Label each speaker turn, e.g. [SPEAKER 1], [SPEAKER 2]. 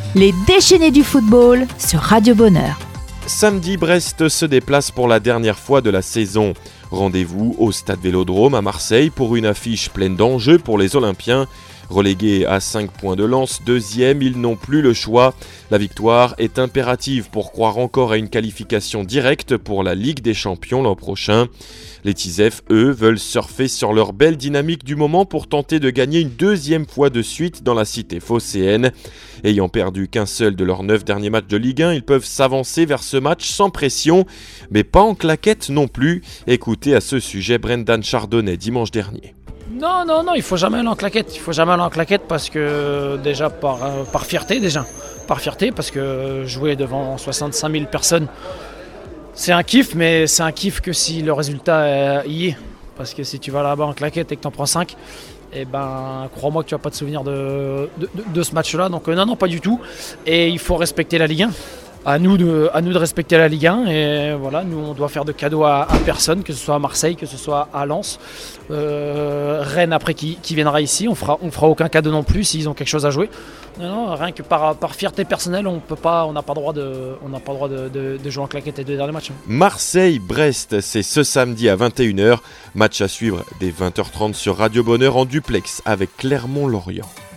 [SPEAKER 1] Les déchaînés du football sur Radio Bonheur.
[SPEAKER 2] Samedi, Brest se déplace pour la dernière fois de la saison. Rendez-vous au Stade Vélodrome à Marseille pour une affiche pleine d'enjeux pour les Olympiens. Relégués à 5 points de Lens, deuxième, ils n'ont plus le choix. La victoire est impérative pour croire encore à une qualification directe pour la Ligue des Champions l'an prochain. Les Tisefs, eux, veulent surfer sur leur belle dynamique du moment pour tenter de gagner une deuxième fois de suite dans la cité phocéenne. Ayant perdu qu'un seul de leurs 9 derniers matchs de Ligue 1, ils peuvent s'avancer vers ce match sans pression, mais pas en claquette non plus. Écoutez à ce sujet Brendan Chardonnay dimanche dernier.
[SPEAKER 3] Non, il faut jamais aller en claquette. Il faut jamais aller en claquette parce que déjà par fierté parce que jouer devant 65 000 personnes, c'est un kiff, mais c'est un kiff que si le résultat y est. Parce que si tu vas là-bas en claquette et que t'en prends 5, eh ben crois-moi que tu vas pas te souvenir de ce match-là. Donc non, pas du tout. Et il faut respecter la Ligue 1. À nous de respecter la Ligue 1 et voilà, nous on doit faire de cadeaux à personne, que ce soit à Marseille, que ce soit à Lens, Rennes après qui viendra ici, on fera aucun cadeau non plus s'ils ont quelque chose à jouer. Non, rien que par fierté personnelle, on n'a pas le droit de jouer en claquette les deux derniers matchs.
[SPEAKER 2] Marseille-Brest, c'est ce samedi à 21h, match à suivre dès 20h30 sur Radio Bonheur en duplex avec Clermont-Lorient.